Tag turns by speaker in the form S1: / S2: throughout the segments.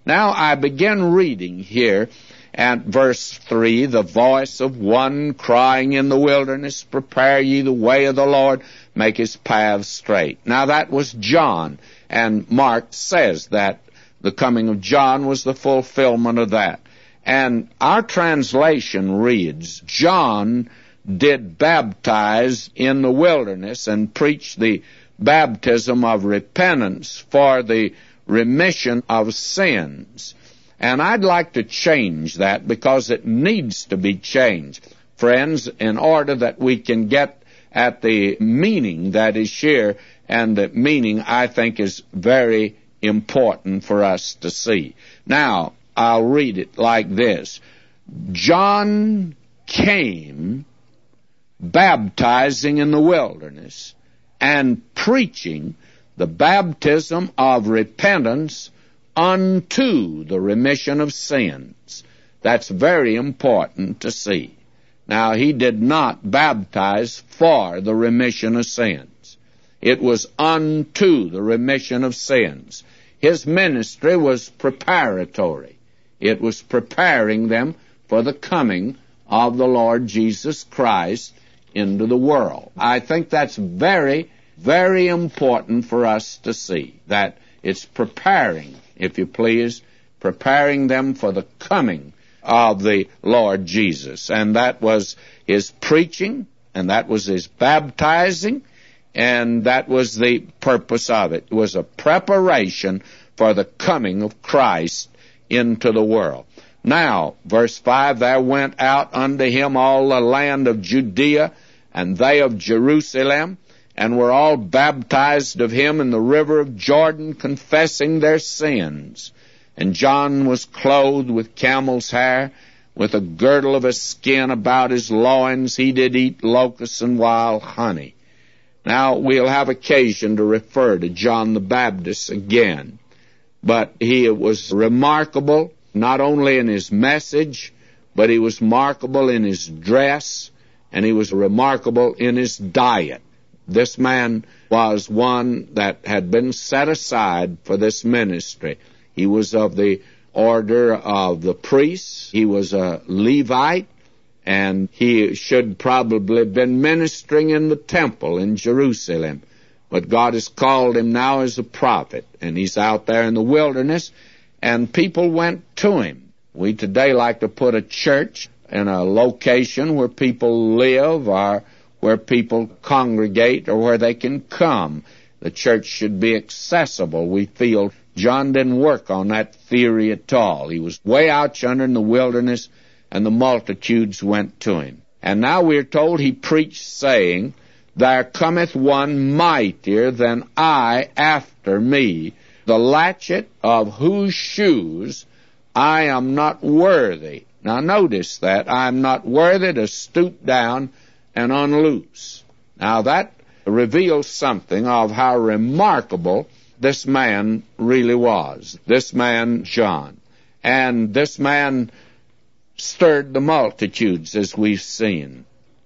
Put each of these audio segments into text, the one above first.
S1: Now I begin reading here at verse 3, the voice of one crying in the wilderness, prepare ye the way of the Lord, make his paths straight. Now that was John, and Mark says that the coming of John was the fulfillment of that. And our translation reads, John did baptize in the wilderness and preach the baptism of repentance for the remission of sins. And I'd like to change that because it needs to be changed, friends, in order that we can get at the meaning that is here, and the meaning I think is very important for us to see. Now, I'll read it like this. John came baptizing in the wilderness and preaching the baptism of repentance unto the remission of sins. That's very important to see. Now, he did not baptize for the remission of sins. It was unto the remission of sins. His ministry was preparatory. It was preparing them for the coming of the Lord Jesus Christ into the world. I think that's very, very important for us to see, that it's preparing, if you please, preparing them for the coming of the Lord Jesus. And that was his preaching, and that was his baptizing, and that was the purpose of it. It was a preparation for the coming of Christ into the world. Now, verse 5, there went out unto him all the land of Judea, and they of Jerusalem, and were all baptized of him in the river of Jordan, confessing their sins. And John was clothed with camel's hair, with a girdle of a skin about his loins. He did eat locusts and wild honey. Now, we'll have occasion to refer to John the Baptist again. But he was remarkable, not only in his message, but he was remarkable in his dress, and he was remarkable in his diet. This man was one that had been set aside for this ministry. He was of the order of the priests. He was a Levite, and he should probably have been ministering in the temple in Jerusalem. But God has called him now as a prophet, and he's out there in the wilderness, and people went to him. We today like to put a church in a location where people live, or where people congregate, or where they can come. The church should be accessible. We feel John didn't work on that theory at all. He was way out yonder in the wilderness, and the multitudes went to him. And now we're told he preached, saying, there cometh one mightier than I after me, the latchet of whose shoes I am not worthy. Now notice that. I am not worthy to stoop down and unloose. Now that reveals something of how remarkable this man really was, this man John. And this man stirred the multitudes, as we've seen.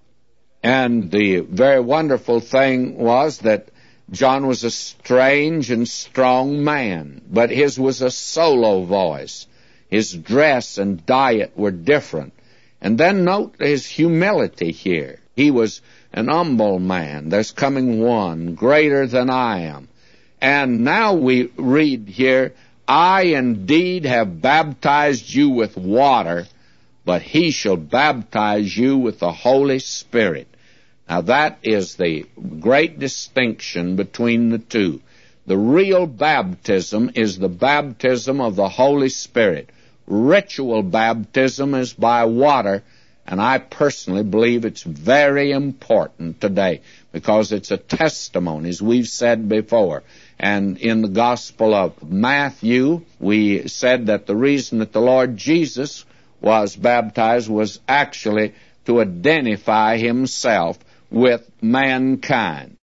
S1: And the very wonderful thing was that John was a strange and strong man, but his was a solo voice. His dress and diet were different. And then note his humility here. He was an humble man. There's coming one greater than I am. And now we read here, I indeed have baptized you with water, but he shall baptize you with the Holy Spirit. Now that is the great distinction between the two. The real baptism is the baptism of the Holy Spirit. Ritual baptism is by water, and I personally believe it's very important today because it's a testimony, as we've said before. And in the Gospel of Matthew, we said that the reason that the Lord Jesus was baptized was actually to identify himself with mankind.